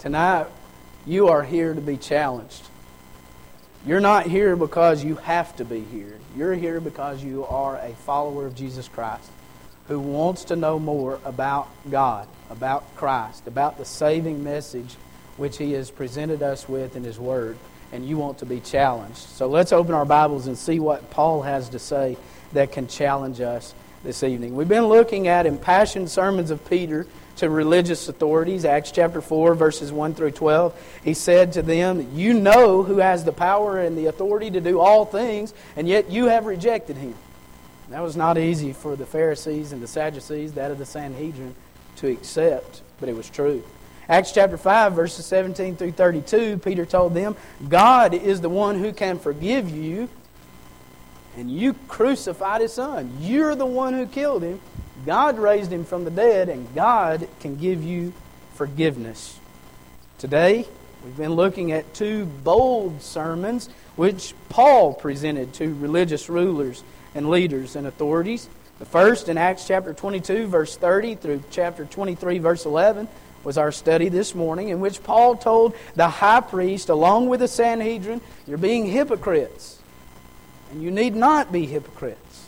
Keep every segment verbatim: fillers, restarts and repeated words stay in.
Tonight, you are here to be challenged. You're not here because you have to be here. You're here because you are a follower of Jesus Christ who wants to know more about God, about Christ, about the saving message which He has presented us with in His Word, and you want to be challenged. So let's open our Bibles and see what Paul has to say that can challenge us this evening. We've been looking at impassioned sermons of Peter to religious authorities. Acts chapter four, verses one through twelve. He said to them, "You know who has the power and the authority to do all things, and yet you have rejected Him." That was not easy for the Pharisees and the Sadducees, that of the Sanhedrin, to accept, but it was true. Acts chapter five, verses seventeen through thirty-two, Peter told them, "God is the one who can forgive you, and you crucified His Son. You're the one who killed Him. God raised Him from the dead, and God can give you forgiveness." Today, we've been looking at two bold sermons which Paul presented to religious rulers and leaders and authorities. The first in Acts chapter twenty-two, verse thirty through chapter twenty-three, verse eleven was our study this morning, in which Paul told the high priest along with the Sanhedrin, "You're being hypocrites, and you need not be hypocrites."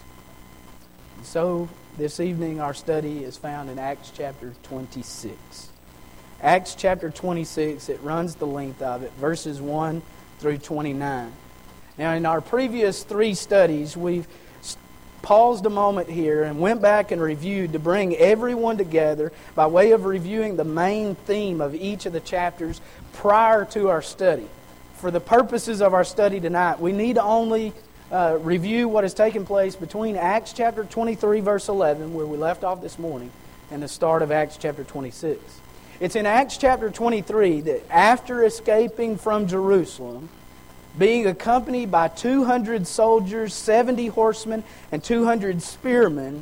And so this evening our study is found in Acts chapter twenty-six. Acts chapter twenty-six, it runs the length of it, verses one through twenty-nine. Now in our previous three studies, we've paused a moment here and went back and reviewed to bring everyone together by way of reviewing the main theme of each of the chapters prior to our study. For the purposes of our study tonight, we need only uh, review what has taken place between Acts chapter twenty-three, verse eleven, where we left off this morning, and the start of Acts chapter twenty-six. It's in Acts chapter twenty-three that after escaping from Jerusalem, being accompanied by two hundred soldiers, seventy horsemen, and two hundred spearmen,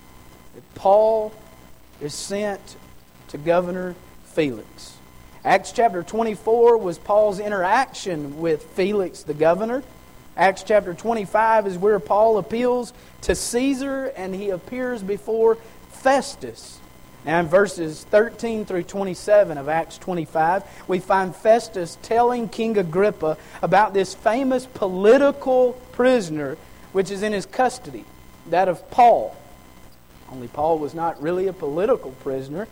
that Paul is sent to Governor Felix. Acts chapter twenty-four was Paul's interaction with Felix the governor. Acts chapter twenty-five is where Paul appeals to Caesar and he appears before Festus. Now in verses thirteen through twenty-seven of Acts twenty-five, we find Festus telling King Agrippa about this famous political prisoner which is in his custody, that of Paul. Only Paul was not really a political prisoner.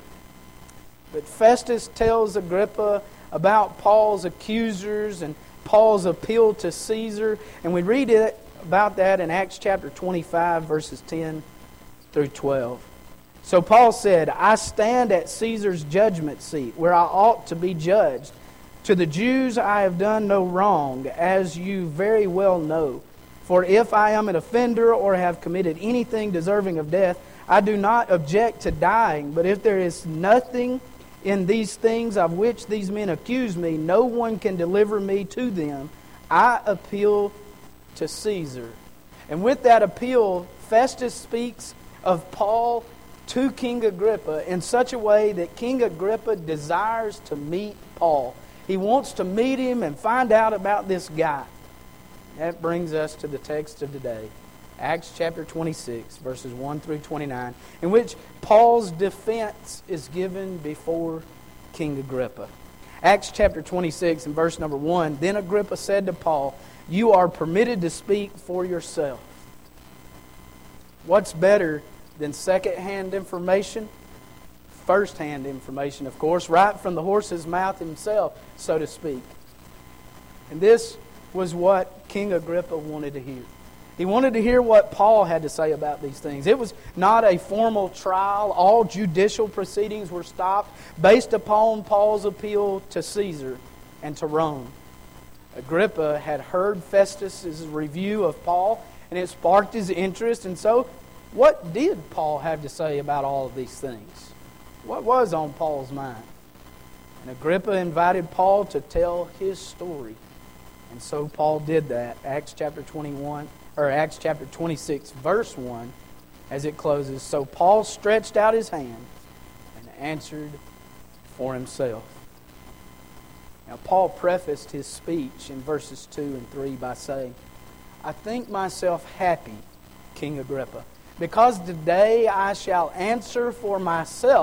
But Festus tells Agrippa about Paul's accusers and Paul's appeal to Caesar. And we read it about that in Acts chapter twenty-five, verses ten through twelve. So Paul said, "I stand at Caesar's judgment seat, where I ought to be judged. To the Jews I have done no wrong, as you very well know. For if I am an offender or have committed anything deserving of death, I do not object to dying. But if there is nothing in these things of which these men accuse me, no one can deliver me to them. I appeal to Caesar." And with that appeal, Festus speaks of Paul to King Agrippa in such a way that King Agrippa desires to meet Paul. He wants to meet him and find out about this guy. That brings us to the text of today, Acts chapter twenty-six, verses one through twenty-nine, in which Paul's defense is given before King Agrippa. Acts chapter twenty-six and verse number one, "Then Agrippa said to Paul, 'You are permitted to speak for yourself.'" What's better than second-hand information? First-hand information, of course, right from the horse's mouth himself, so to speak. And this was what King Agrippa wanted to hear. He wanted to hear what Paul had to say about these things. It was not a formal trial. All judicial proceedings were stopped based upon Paul's appeal to Caesar and to Rome. Agrippa had heard Festus' review of Paul, and it sparked his interest, and so what did Paul have to say about all of these things? What was on Paul's mind? And Agrippa invited Paul to tell his story. And so Paul did that. Acts chapter twenty-one, or Acts chapter twenty-six, verse one, as it closes. "So Paul stretched out his hand and answered for himself." Now Paul prefaced his speech in verses two and three by saying, "I think myself happy, King Agrippa, because today I shall answer for myself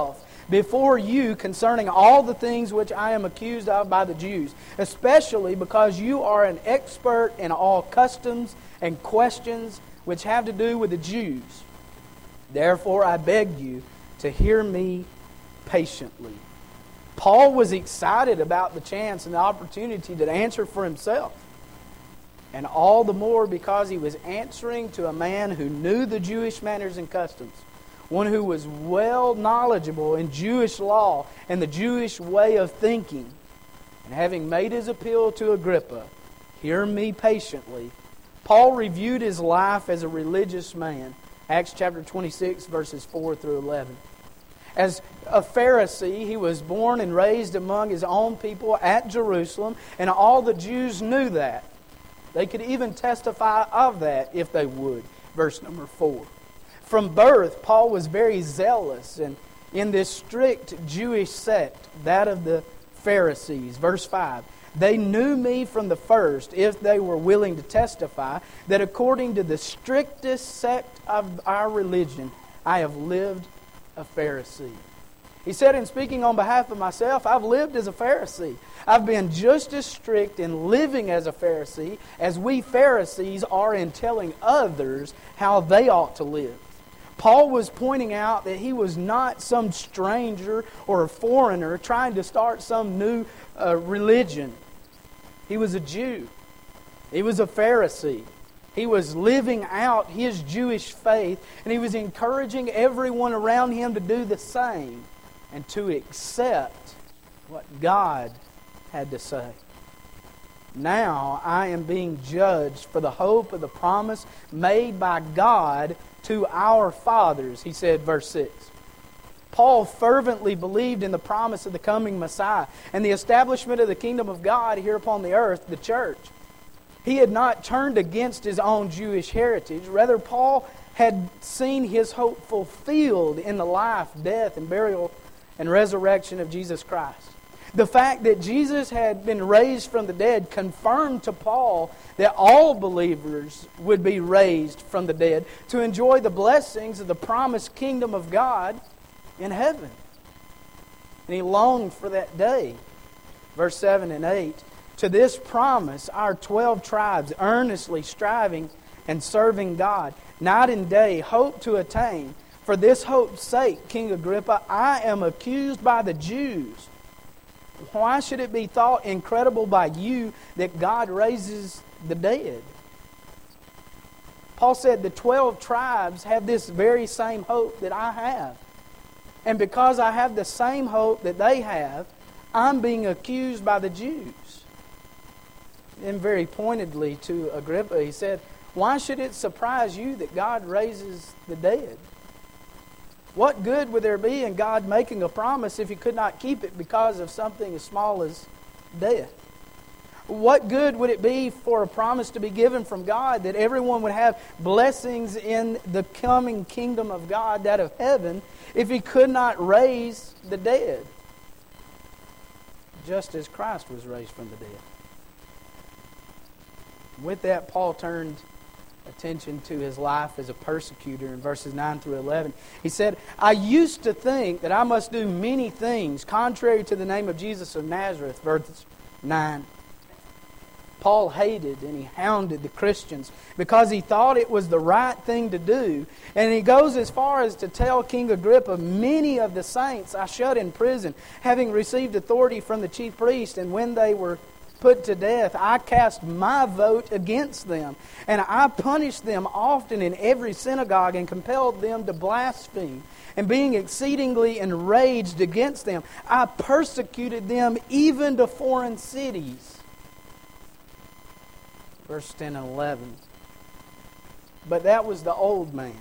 before you concerning all the things which I am accused of by the Jews, especially because you are an expert in all customs and questions which have to do with the Jews. Therefore I beg you to hear me patiently." Paul was excited about the chance and the opportunity to answer for himself. And all the more because he was answering to a man who knew the Jewish manners and customs, one who was well knowledgeable in Jewish law and the Jewish way of thinking. And having made his appeal to Agrippa, "Hear me patiently," Paul reviewed his life as a religious man. Acts chapter twenty-six, verses four through eleven. As a Pharisee, he was born and raised among his own people at Jerusalem, and all the Jews knew that. They could even testify of that if they would. Verse number four. From birth, Paul was very zealous and in this strict Jewish sect, that of the Pharisees. Verse five. "They knew me from the first, if they were willing to testify, that according to the strictest sect of our religion, I have lived a Pharisee." He said, in speaking on behalf of myself, I've lived as a Pharisee. I've been just as strict in living as a Pharisee as we Pharisees are in telling others how they ought to live. Paul was pointing out that he was not some stranger or a foreigner trying to start some new uh, religion. He was a Jew. He was a Pharisee. He was living out his Jewish faith, and he was encouraging everyone around him to do the same and to accept what God had to say. "Now I am being judged for the hope of the promise made by God to our fathers," he said, verse six. Paul fervently believed in the promise of the coming Messiah and the establishment of the kingdom of God here upon the earth, the church. He had not turned against his own Jewish heritage. Rather, Paul had seen his hope fulfilled in the life, death, and burial and resurrection of Jesus Christ. The fact that Jesus had been raised from the dead confirmed to Paul that all believers would be raised from the dead to enjoy the blessings of the promised kingdom of God in heaven. And he longed for that day. Verse seven and eight. "To this promise our twelve tribes, earnestly striving and serving God, night and day, hope to attain. For this hope's sake, King Agrippa, I am accused by the Jews. Why should it be thought incredible by you that God raises the dead?" Paul said the twelve tribes have this very same hope that I have. And because I have the same hope that they have, I'm being accused by the Jews. And very pointedly to Agrippa, he said, "Why should it surprise you that God raises the dead? What good would there be in God making a promise if He could not keep it because of something as small as death? What good would it be for a promise to be given from God that everyone would have blessings in the coming kingdom of God, that of heaven, if He could not raise the dead? Just as Christ was raised from the dead." With that, Paul turned attention to his life as a persecutor in verses nine through eleven. He said, "I used to think that I must do many things contrary to the name of Jesus of Nazareth," verse nine. Paul hated and he hounded the Christians because he thought it was the right thing to do. And he goes as far as to tell King Agrippa, "Many of the saints I shut in prison, having received authority from the chief priest, and when they were put to death, I cast my vote against them. And I punished them often in every synagogue and compelled them to blaspheme. And being exceedingly enraged against them, I persecuted them even to foreign cities." Verse ten and eleven. But that was the old man.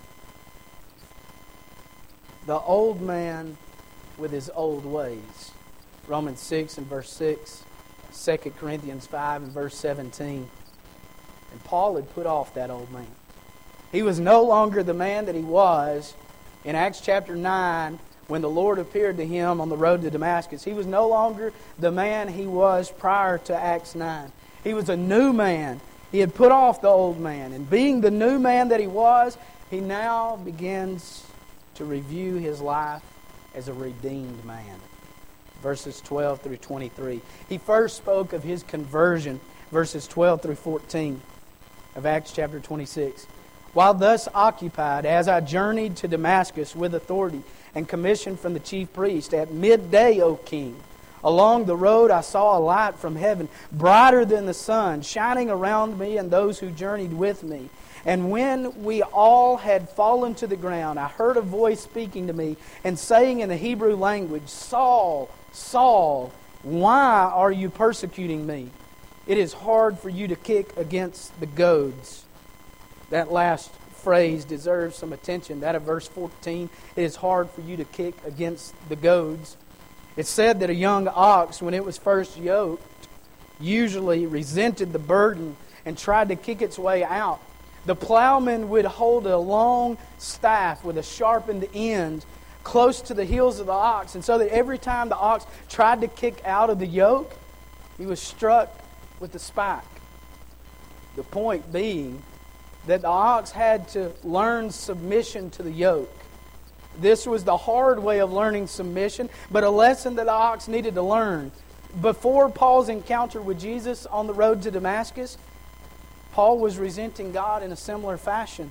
The old man with his old ways. Romans six and verse six. Second Corinthians five and verse seventeen. And Paul had put off that old man. He was no longer the man that he was in Acts chapter nine when the Lord appeared to him on the road to Damascus. He was no longer the man he was prior to Acts nine. He was a new man. He had put off the old man. And being the new man that he was, he now begins to review his life as a redeemed man. Verses twelve through twenty-three. He first spoke of his conversion, verses twelve through fourteen of Acts chapter twenty-six. While thus occupied, as I journeyed to Damascus with authority and commission from the chief priest, at midday, O king, along the road I saw a light from heaven, brighter than the sun, shining around me and those who journeyed with me. And when we all had fallen to the ground, I heard a voice speaking to me and saying in the Hebrew language, Saul, Saul, why are you persecuting me? It is hard for you to kick against the goads. That last phrase deserves some attention. That of verse fourteen, it is hard for you to kick against the goads. It's said that a young ox, when it was first yoked, usually resented the burden and tried to kick its way out. The plowman would hold a long staff with a sharpened end close to the heels of the ox, and so that every time the ox tried to kick out of the yoke, he was struck with the spike. The point being that the ox had to learn submission to the yoke. This was the hard way of learning submission, but a lesson that the ox needed to learn. Before Paul's encounter with Jesus on the road to Damascus, Paul was resenting God in a similar fashion.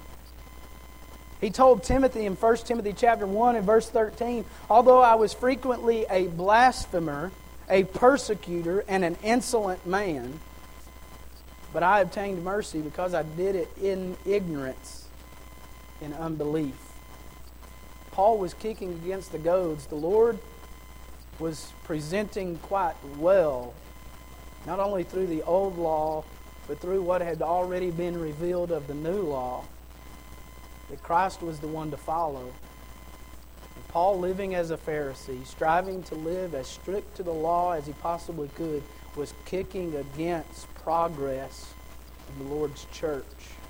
He told Timothy in First Timothy chapter one and verse thirteen, although I was frequently a blasphemer, a persecutor, and an insolent man, but I obtained mercy because I did it in ignorance, in unbelief. Paul was kicking against the goads. The Lord was presenting quite well, not only through the old law, but through what had already been revealed of the new law, that Christ was the one to follow. And Paul, living as a Pharisee, striving to live as strict to the law as he possibly could, was kicking against progress in the Lord's church.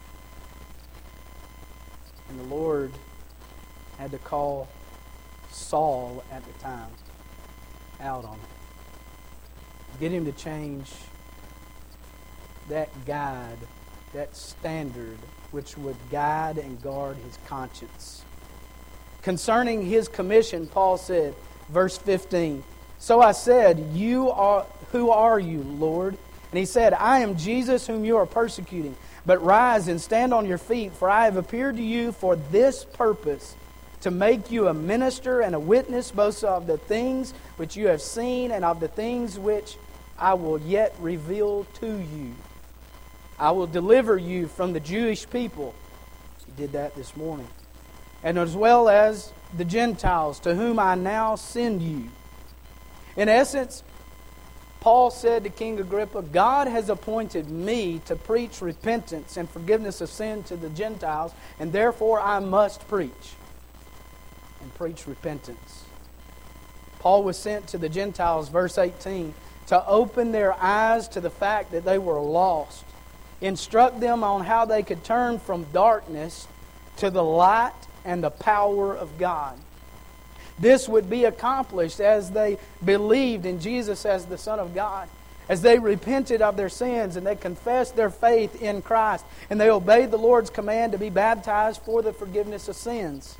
And the Lord had to call Saul at the time out on it. Get him to change that guide, that standard which would guide and guard his conscience. Concerning his commission, Paul said, verse fifteen, so I said, "You are who are you, Lord?" And he said, "I am Jesus whom you are persecuting. But rise and stand on your feet, for I have appeared to you for this purpose, to make you a minister and a witness both of the things which you have seen and of the things which I will yet reveal to you. I will deliver you from the Jewish people." He did that this morning. "And as well as the Gentiles, to whom I now send you." In essence, Paul said to King Agrippa, God has appointed me to preach repentance and forgiveness of sin to the Gentiles, and therefore I must preach and preach repentance. Paul was sent to the Gentiles, verse eighteen, to open their eyes to the fact that they were lost, instruct them on how they could turn from darkness to the light and the power of God. This would be accomplished as they believed in Jesus as the Son of God, as they repented of their sins and they confessed their faith in Christ, and they obeyed the Lord's command to be baptized for the forgiveness of sins.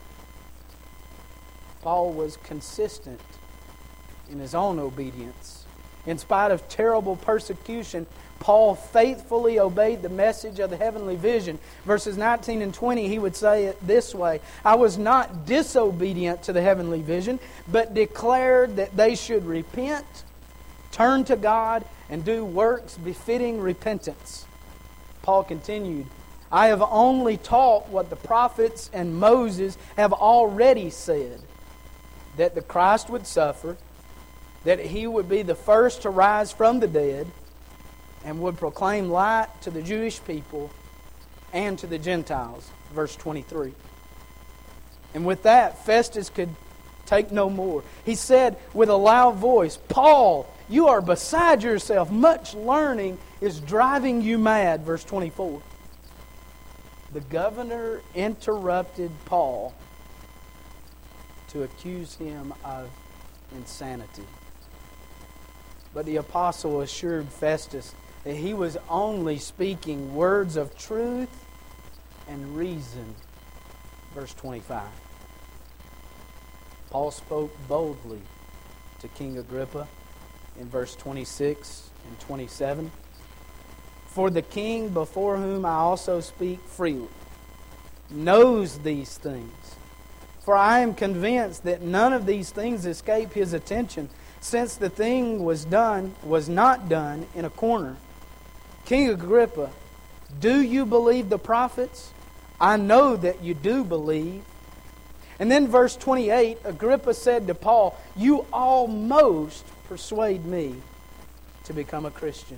Paul was consistent in his own obedience. In spite of terrible persecution, Paul faithfully obeyed the message of the heavenly vision. Verses nineteen and twenty, he would say it this way, "I was not disobedient to the heavenly vision, but declared that they should repent, turn to God, and do works befitting repentance." Paul continued, "I have only taught what the prophets and Moses have already said, that the Christ would suffer, that He would be the first to rise from the dead, and would proclaim light to the Jewish people and to the Gentiles." Verse twenty-three. And with that, Festus could take no more. He said with a loud voice, "Paul, you are beside yourself. Much learning is driving you mad." Verse twenty-four. The governor interrupted Paul to accuse him of insanity. But the apostle assured Festus that he was only speaking words of truth and reason. Verse twenty-five. Paul spoke boldly to King Agrippa in verse twenty-six and twenty-seven. For the king before whom I also speak freely knows these things. For I am convinced that none of these things escape his attention, since the thing was done was not done in a corner. King Agrippa, do you believe the prophets? I know that you do believe. And then verse twenty-eight, Agrippa said to Paul, you almost persuade me to become a Christian.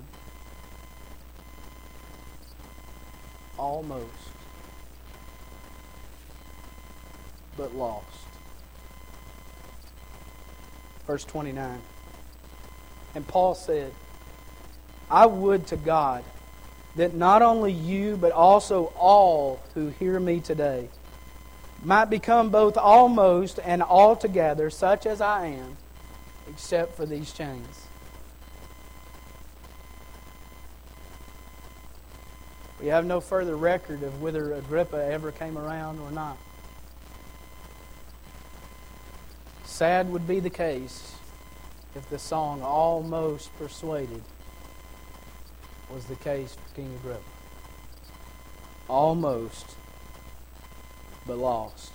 Almost. But lost. Verse twenty-nine. And Paul said, I would to God that not only you, but also all who hear me today might become both almost and altogether such as I am, except for these chains. We have no further record of whether Agrippa ever came around or not. Sad would be the case if the song Almost Persuaded was the case for King Agrippa. Almost, but lost.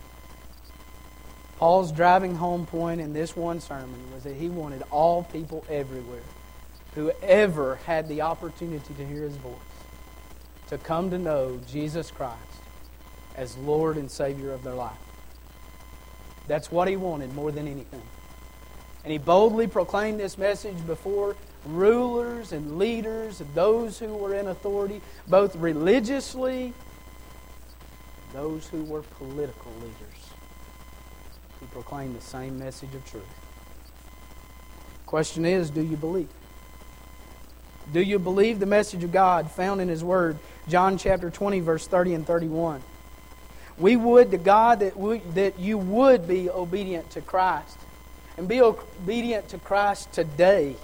Paul's driving home point in this one sermon was that he wanted all people everywhere, who ever had the opportunity to hear his voice, to come to know Jesus Christ as Lord and Savior of their life. That's what he wanted more than anything. And he boldly proclaimed this message before rulers and leaders and those who were in authority, both religiously and those who were political leaders. He proclaimed the same message of truth. Question is, do you believe? Do you believe the message of God found in His Word? John chapter twenty, verse thirty and thirty-one. We would to God that, we, that you would be obedient to Christ. And be obedient to Christ today.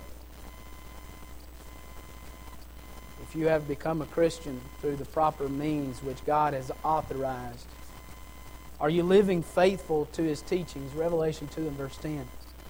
If you have become a Christian through the proper means which God has authorized. Are you living faithful to His teachings? Revelation two and verse ten.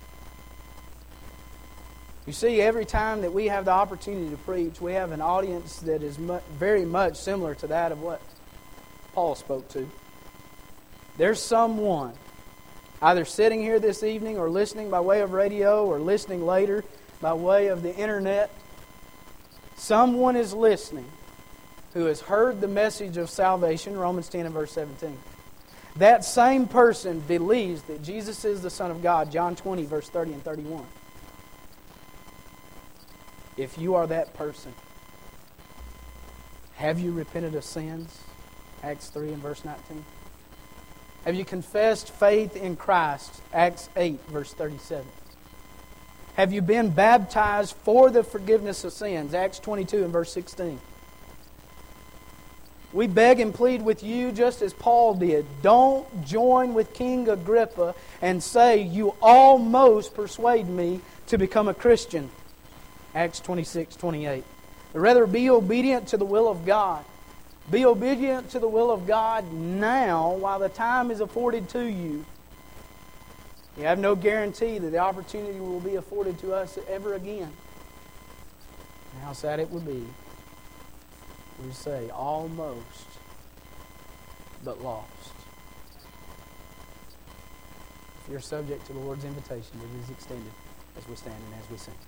You see, every time that we have the opportunity to preach, we have an audience that is mu- very much similar to that of what Paul spoke to. There's someone either sitting here this evening or listening by way of radio or listening later by way of the internet. Someone is listening who has heard the message of salvation, Romans ten and verse seventeen. That same person believes that Jesus is the Son of God, John twenty, verse thirty and thirty-one. If you are that person, have you repented of sins? Acts three and verse nineteen. Have you confessed faith in Christ? Acts eight, verse thirty-seven. Have you been baptized for the forgiveness of sins? Acts twenty-two and verse sixteen. We beg and plead with you just as Paul did. Don't join with King Agrippa and say, you almost persuade me to become a Christian. Acts twenty-six, twenty-eight. But rather be obedient to the will of God. Be obedient to the will of God now while the time is afforded to you. You have no guarantee that the opportunity will be afforded to us ever again. And how sad it would be. We say, almost, but lost. If you're subject to the Lord's invitation, it is extended as we stand and as we sing.